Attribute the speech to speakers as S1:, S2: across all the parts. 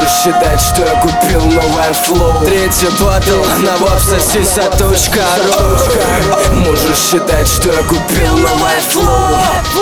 S1: Можешь считать, что я купил новое флоу. Третий батл на wapsasisa.ru. Можешь считать, что я купил новое флоу.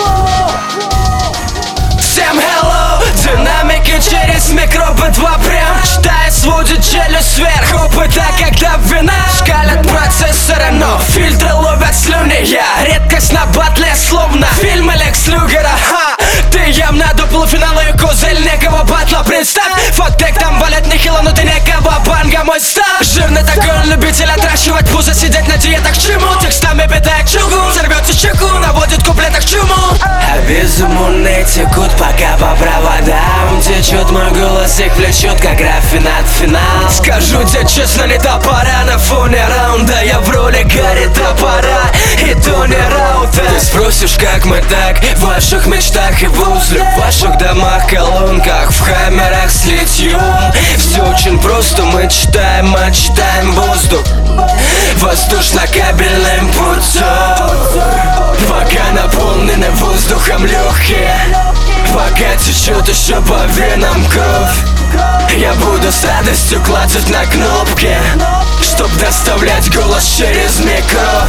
S1: Всем hello! Динамики через микробы 2 прям. Читая, сводит челюсть вверх. Опыта, когда вина шкалят процессоры, но фильтры ловят слюни. Я редкость на батле, словно фильм Лекс Люгера. Ты явно до полуфинала и козырь некого батла. Представь, фактек там валят нехило, но ты некого банга мой став. Жирный такой, он любитель отращивать пузо, сидеть на диетах к чему? Текстами питает чугун, сорвется чеку, наводит в куплетах чуму. А безумные текут пока по проводам. Течет мой голос, их влечет, как рафинат финал. Скажу тебе честно, не та пора на фоне раунда. Я в роли Гарри Топора и Тони Раута. Ты спросишь, как мы так в ваших мечтах и возле, в ваших домах, колонках, в хаммерах с литьем. Все очень просто, мы читаем, воздух воздушно-кабельным путем. Пока наполнены воздухом легкие, пока течет еще по венам кровь, я буду с радостью клацать на кнопки, чтоб доставлять голос через микро.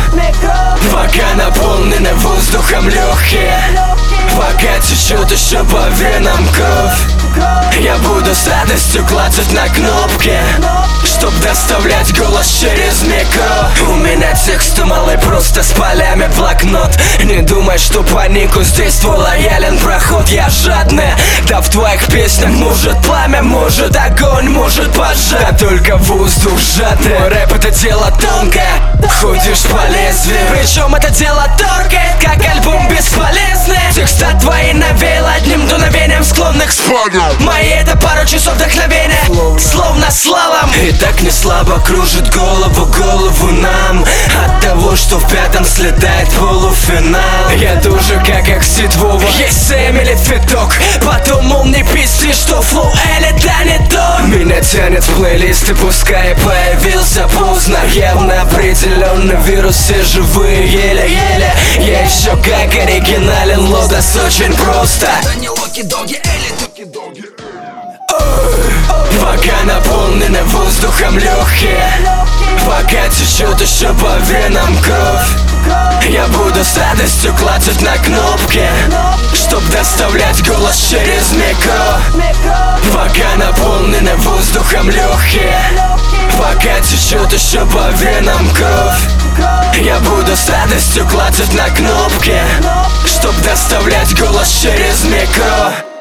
S1: Пока наполнены воздухом легкие, пока течет еще по венам кровь, я буду с радостью клацать на кнопки, чтоб доставлять голос через микро. У меня тексты малый, просто с полями блокнот. Не думай, что панику здесь твой лоялен проход. Я жадный, да в твоих песнях может пламя, может огонь, может пожар. Да только воздух сжатый. Мой рэп это дело тонкое, ходишь по лезвию, причем это дело торкает, как альбом бесполезный. Текста твои навеял одним дуновением склонных спадов. Мои это пару часов вдохновения, словно слалом. И так не слабо кружит голову нам от того, что в пятом слетает полуфинал. Я тоже как Оксид Вова, есть Сэм или Фиток, потом мол не пизди, что флоу элита не то. Меня тянет в плейлисты, пускай и появился поздно. Явно определенный вирус, все живые еле-еле. Я еще как оригинален, лодос очень просто. Пока наполнены воздухом легкие, пока течет еще по венам кровь, я буду с радостью клацать на кнопки, чтоб доставлять голос через микро. Пока наполнены воздухом легкие, пока течет еще по венам кровь, я буду с радостью клацать на кнопки, чтоб доставлять голос через микро.